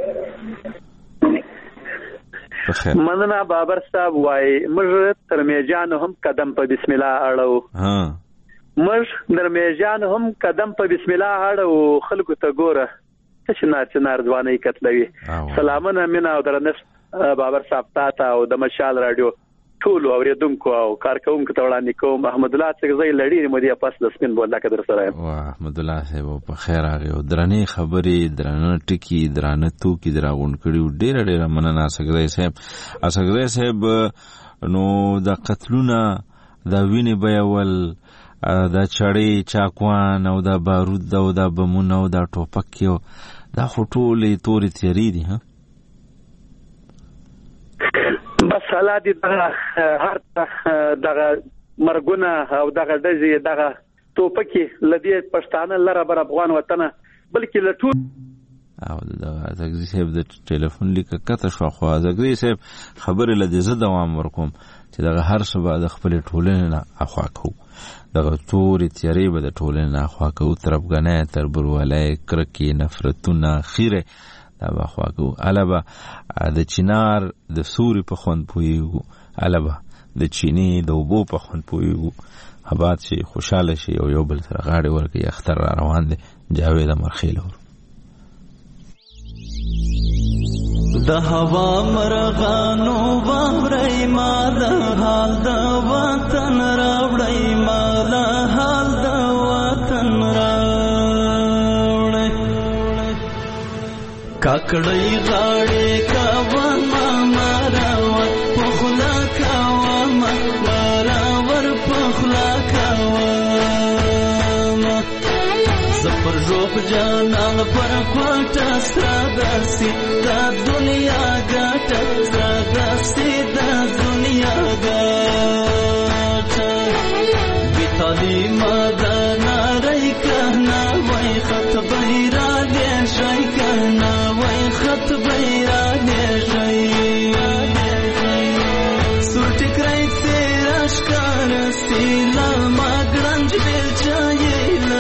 په خیر مننه بابر صاحب وای موږ ترمیجان هم قدم په بسم الله اړو موږ ترمیجان هم قدم په بسم الله اړو خلکو ته ګوره چنار ځواني کتلوي سلامونه مینا او درنښت بابر صاحب ته او د مشال رادیو ټول اوریدونکو او کارکونکو ته وړاندې کوم احمد الله څنګه زې لړې مودي پاس د سپین بوله کدر سره واه احمد الله صاحب په خیر هغه درنې خبرې درنه ټکی درنه تو کی دراغون کړي ډېر مننه اسګرې صاحب نو د قتلونه د وینې بیاول دا چړې چاکوان او دا بارود او دا بمونه او دا ټوپکیو دا خټولې تورې تیری دي ها بس حالا دي هر دغه مرګونه او دغه دځي دغه ټوپکی لدی پښتانه لره بر افغان وطن بلکې لټو او دا زګری صاحب د ټلیفون لیکه کته شو خو زګری صاحب خبره لدی زه دوام ورکوم چې دغه هر څه به د خپل ټولنې نه اخوا کو دغه تورې تیری به د ټولنې نه اخوا کو تربګنه تربرولای کرکی نفرتونه خیره دا اخوا کو البا د چینار د سوري په خوند پویو البا د چینی د وبو په خوند پویو آباد شي خوشاله شي او یو بل سره غاړي ورکي اختر روان دي جاوید مرخیل د هوا مرغانو باورای ما د حال د وطن راوړی ما د حال د وطن راوړی کاکړی غاړي کا ون ما راو په خل جانان پر کوټه ستاسي د دنیا ګټه ستاسي د دنیا ګټه بیتالي مدنا رای کنا وای خط بیرا دې شي کنا وای خط بیرا دې شي سورټ کرای تیرا شکار سیلا ماګرنج بیل چایلا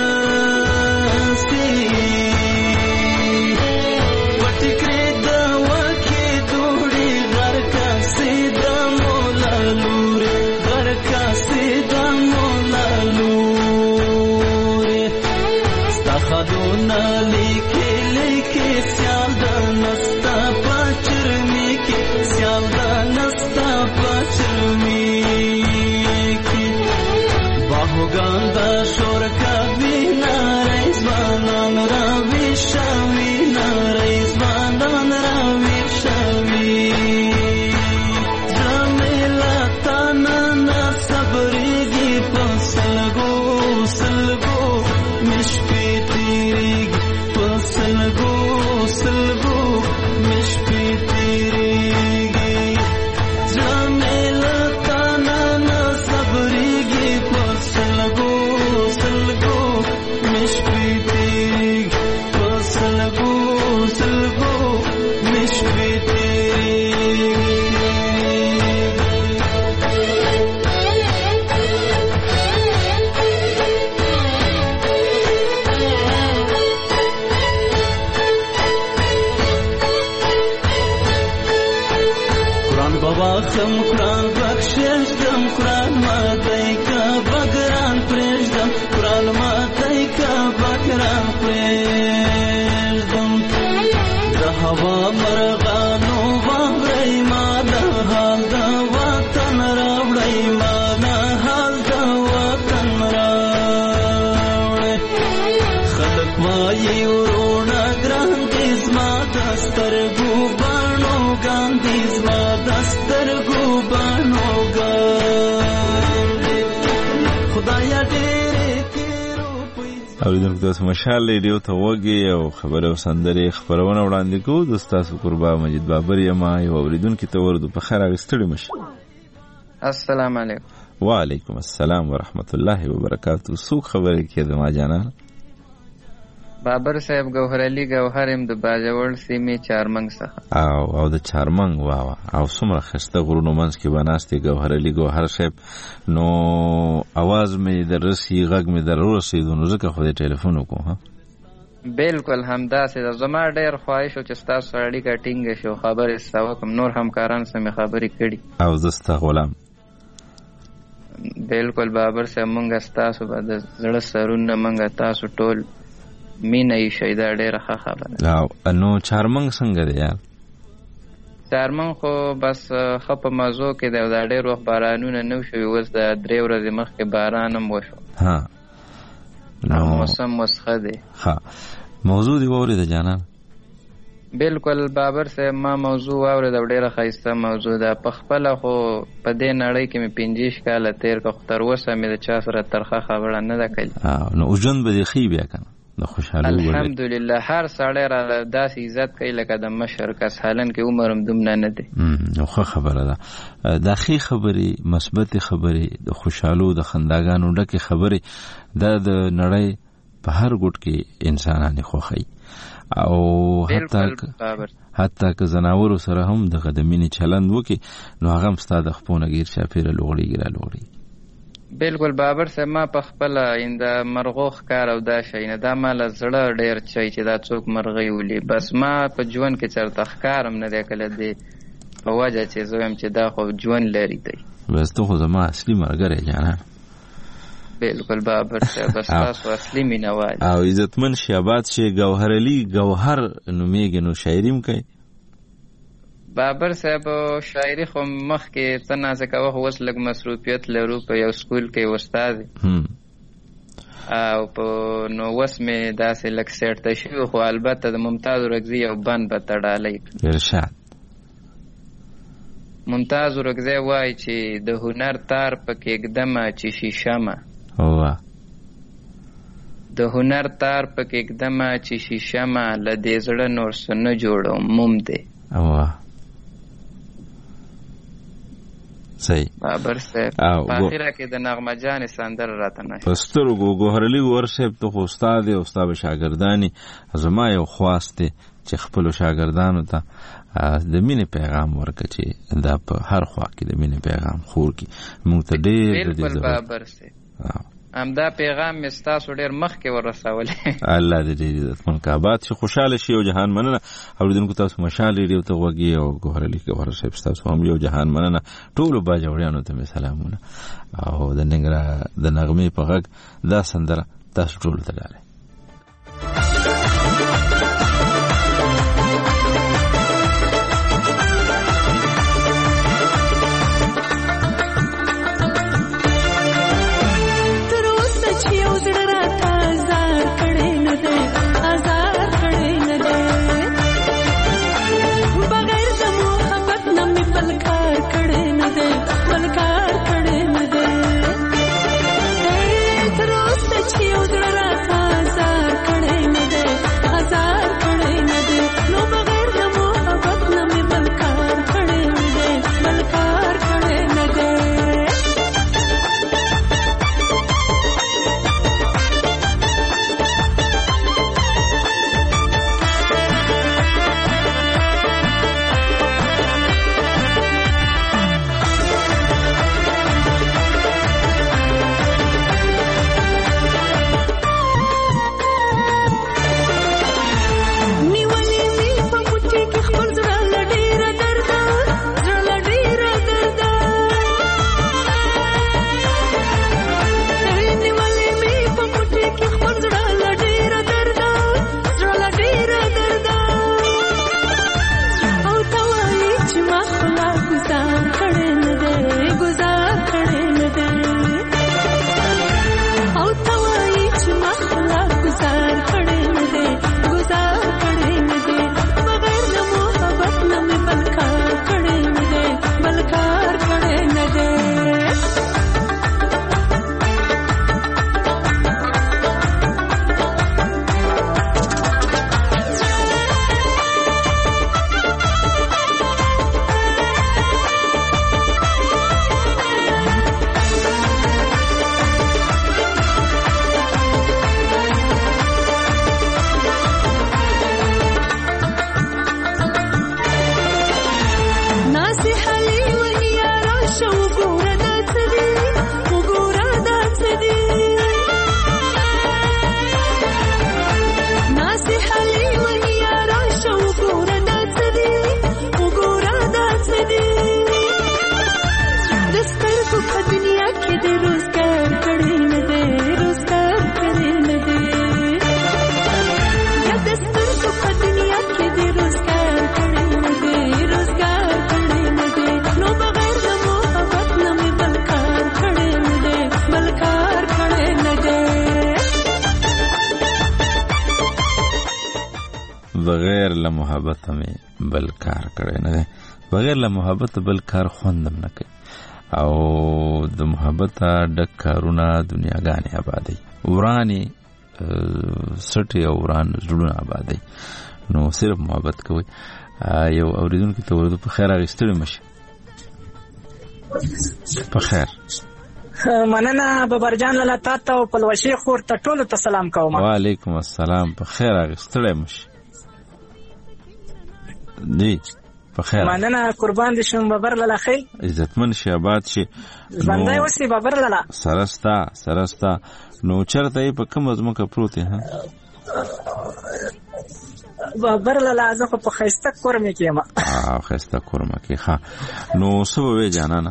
اوریدونکو تاسو مشال ریډیو ته وګورئ او خبره او سندري خبرونه وړاندې کوو. د تاسو قربا مجید بابر یم او اوریدونکو ته ورته په خیر غستړي مشه. السلام علیکم. وعلیکم السلام ورحمت الله وبرکاتہ. څوک خبرې کې د ما جانان؟ بابر صاحب گوهر علی گوهر ام د باجوړ سیمې چارمنګ څخه. او د چارمنګ واوا او څومره خسته غرونو منځ کې بناستي گوهر علی گوهر صاحب. نو आवाज مې درسي غږ مې درورسي نو ځکه خو دې ټلیفون وکړم. ها بالکل همداسې د زما ډېر خواهش او چې تاسو اړیکه ټینګه شو خبرې سوا کوم نور همکاران سره خبرې کړي او زستا غلام. بالکل بابر صاحب مونږ تاسو به د زړه سرونه مونږ تاسو ټول مینه یې شي دا ډېره ښه خبره. نو چارمنګ څنګه دی یار؟ چارمنګ خو بس ښه په مزو کې دی او دا ډېر وخت بارانونه نه شوي. اوس د 3 ورځې مخکې باران هم وشو. موسم اوس ښه دی. موضوع دی واورېده جانان؟ بالکل بابر صاحب ما موضوع واورېده او ډېره ښایسته موضوع ده. په خپله خو په دې نړۍ کې مې 25 کاله تېر کړه خو تر اوسه مې د چا سره ترخه خبره نه ده کړې. نو ژوند به دې ښه بیا که نه د خوشحالۍ؟ الحمدلله هر سړی را داسې عزت کوي لکه د مشر کس حالن کې عمر هم دومره نه دی. نو ښه خبره ده. دا ښې خبرې مثبتې خبرې د خوشحالو د خنداګانو ډکې خبرې دا د نړۍ په هر ګوټ کې انسانان خوښوي او حتی که زناورو سره هم دغه د مینې چلند وکړي نو هغه هم ستا د خپو نه ګیر چاپېره لوغړېږي را لوغړېږي. بالکل بابر صاحب ما په خپله د مرغو ښکار او دا شی نه دا ما له زړه ډېر چی چې دا څوک مرغۍ ولي. بس ما په ژوند کې چېرته ښکار هم نه دی کله دی په وجه چې زه وایم چې دا خو ژوند لري دی. بس ته خو زما اصلي ملګری جانان. بالکل بابر صاحب بس تاسو اصلي مینهوال او عزتمن شي آباد شي. گوهر علی گوهر نومیږي نو شاعري هم کوي؟ بابر صاحب شاعري خو مخکې څه نازه کوه خو اوس لږ مصروفیت لرو په یو سکول کې استاد او په نو اوس مې داسې لږ سیټ ته شوي خو البته د ممتاز اورکزي یو بند به ته ډالۍ ارشاد. ممتاز اورکزی وایي چې د هنر تار پکې ږدمه چې شیشمه د هنر تار پکې اقدمه چې شیشمه له دې زړه نور څه نه جوړو موم دی. صحیح بابر صاحب په اخره کې د نغمه جان سندره راته نشته. په سترګو ګوهرعلي ور صاحب ته خو استاد دی، استاد شاګردانی زما یو خواست دی چې خپلو شاګردانو ته د مینې پیغام ورکړه چې دا په هر خوا کې د مینې پیغام خور کړي. موږ ته ډېر بالکل بابر صاحب همدا پیغام مې ستاسو ډېر مخکې ورسولی. الله دې ډېر عزتمن که آباد شي، خوشحاله شي. یو جهان مننه اورېدونکو تاسو مشال ریډیو ته غوږ یې او ګوهرعلي ګوهر صاحب ستاسو هم یو جهان مننه. ټولو باجوړیانو ته مې سلامونه او د نغمې په غږ دا سندره تاسو ټولو ته ډالۍ. بغیر له محبت مې بل کار کړی نه دی. بغیر له محبت بل کار خوندم نه کوي او د محبت ډک کارونه دنیاګانې آبادوي، ورانې سټې او وران زړونه آبادوي. نو صرف محبت کوئ. یو اورېدونکي ته ورته په خیر اخیستلې مشه. په خیر مننه ببرجان لاله تاسو او پلوشي خور ته ټولو ته سلام کوم. وعلیکم السلام. په خیر اخیستلې مشه. دی په خیر مننه قربان دي شم ببر لاله خیر عزتمن شي آباد شي باندې وسی ببر لاله سرستا نو چرته په کوم ځمکه پروت ها ببر لاله زه په خيسته کورمه کېما خيسته کورمه کې ها نو سبوي جانانه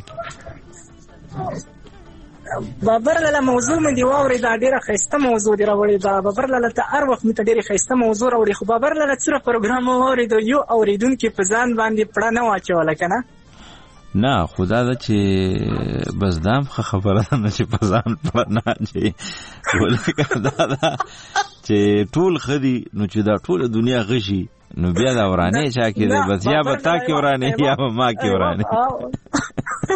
بابر لاله موضوع مې دی واوري دا ډیره خيسته موضوع دی راوړی دا بابر لاله ته هر وخت مې ته ډیره خيسته موضوع راوړي خو بابر لاله څوره پروګرام واوري دا یو اوریدونکو په ځان باندې پړه نه واچول کنه نه خدا دا چې بس دام خبره نه چې په ځان پړه نه چې ولکه دا چې ټول خدي نو چې دا ټول دنیا غشي نو بیا دا ورانه چا کې بس یا به تا کې ورانه یا به ما کې ورانه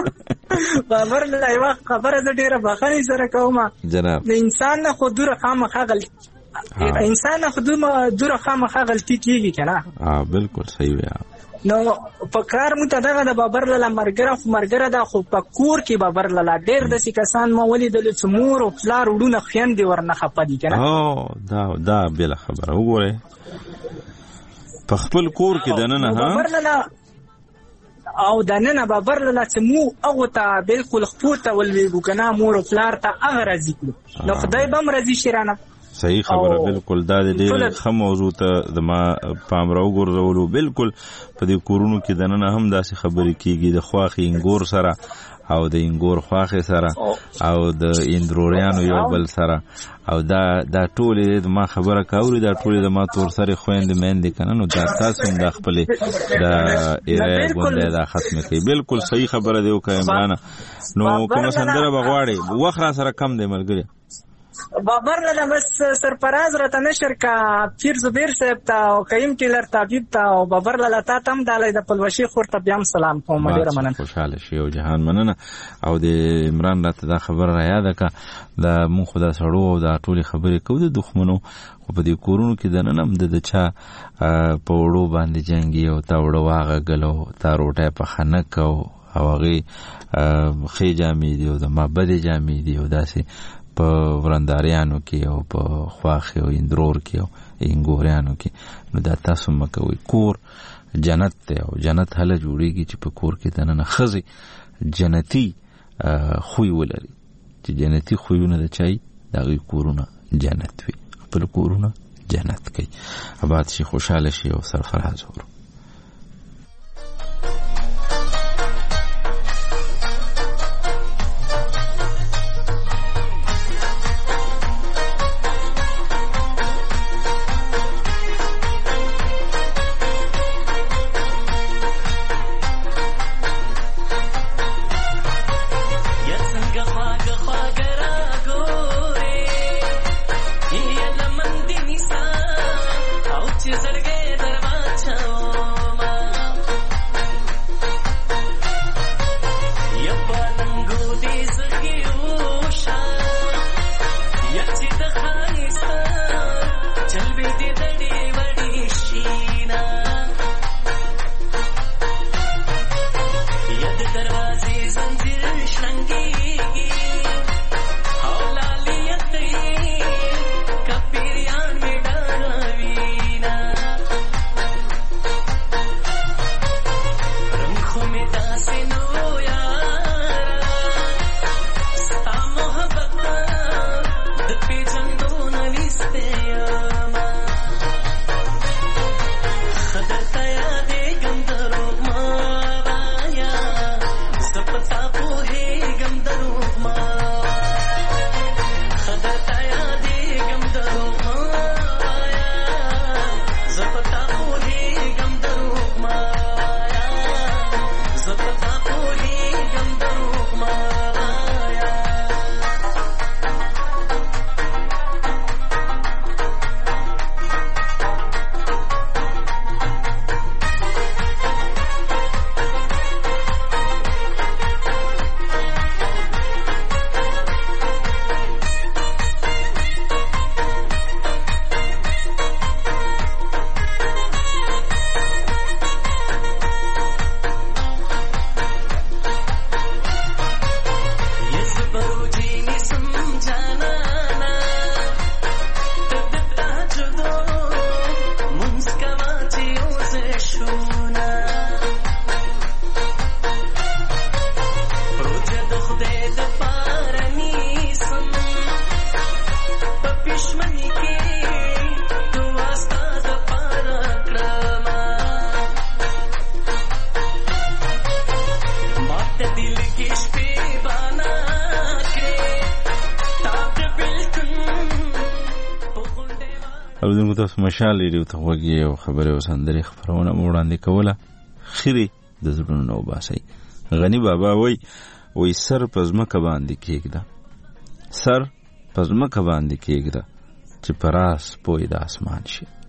بابر لاله یو خبره زه ډیره بخښنې سره کوم جناب. د انسان نه خو دوره خامخا غلطي انسان نه خو دوره خامخا غلطي کیږي کنه. بالکل صحیح وی. نو په کار مو ته دغه د بابر لاله مرګره ده، خو په کور کې بابر لاله ډېر داسې کسان ما ولیدل چې مور او پلار وړونه خویندې ورنه خفه دي کنه. دا بله خبره وګورئ په خپل کور کې دننه بابر لاله او دننه بابر لاله چې مو هغه ته بالکل خپور ته ولویږو کنه، مور او پلار ته هغه راضي کړو نو خدای به هم راضي شي رانه. صحیح خبره بالکل. دا د ډېر ښه موضوع ته د ما پام راوګرځولو. بالکل په دې کورونو کې دننه هم داسې خبرې کېږي د خواښې انګور سره او د انګور خواښې سره او د اندروریانو یو بل سره او دا ټولې ما خبره کاوري دا ټولې د ما تور سره خويندې مېندې کنه. نو دا تاسو هم د خپلې د ایرای غونډه دا ختمه کوي. بالکل صحیح خبره دی وکړه عمران. نو کوم سندره بغواړي وخت را سره کم دی ملګری. بابر لاله بس سرپراز راته نشر کا پیر زبیر صاحب ته او قیم کلر طبيب ته او بابر لاله ته تم دالای د پلوشي خور ته بیا سلام کوم. ډیره مننه. خوشاله شي او جهان مننه. او د عمران راته دا خبر را یاد کا د مون خدا سړو او دا ټولي خبرې کو د دښمنو خو په دې کورونو کې دنه هم د چا په وړو باندې جنگي او تا وړو واغه غلو تا روټه په خنک او هغه خې جامې دی او د مابد جامې دی او داسې په ورنداریانو کې او په خواخې او اندرور کې او انګوریانو کې. نو دا تاسو مکوئ کور جنت دی او جنت هله جوړیږي چې په کور کې دننه ښځې جنتي خوی ولري چې جنتي خویونه د چای د هغوی کورونه جنت وي. خپل کورونه جنت کوي. آباد شي خوشحاله شي او سرفراز ورو. تاسو مشال لري ته وګي او خبره وسندري خبرونه وړاندې کوله خيري د زړونو نو باسي. غني بابا وای سر پزمکه باندې کېږي سر پزمکه باندې کېږي چې پراس پوي د اسمان شي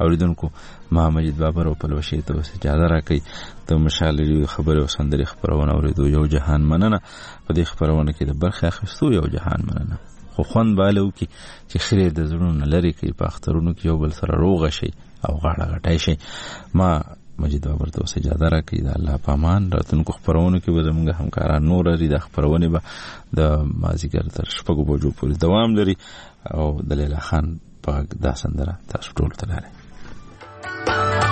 اوریدونکو ما مجید بابر او پلوشي ته اجازه راکړئ د مشال ریډیو خبرې او سندرې خبرونه اوریدو. یو جهان مننه. په دې خبرونه کې د برخه اخیستو یو جهان مننه. خو خوند بالو کې چې خیر د زړونو لري کې په اخترونو کې یو بل سره روغ شي او غاړه غټای شي. ما مجید بابر ته اجازه راکړئ. د الله پامان راتلونکو خبرونو کې به زموږ همکاران نور لري. د خبرونه به د مازیګر تر 6 بجو پورې دوام لري او د لیلا خان په دا سندره تاسو ټول ته لري.